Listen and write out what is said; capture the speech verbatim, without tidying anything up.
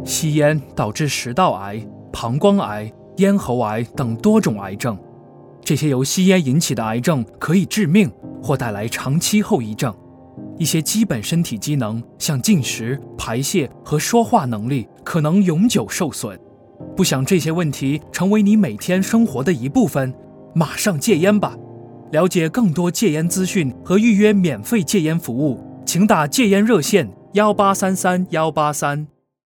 吸烟导致食道癌、膀胱癌、咽喉癌等多种癌症。这些由吸烟引起的癌症可以致命或带来长期后遗症。一些基本身体机能，像进食、排泄和说话能力，可能永久受损。不想这些问题成为你每天生活的一部分，马上戒烟吧！了解更多戒烟资讯和预约免费戒烟服务，请打戒烟热线幺八三三幺八三。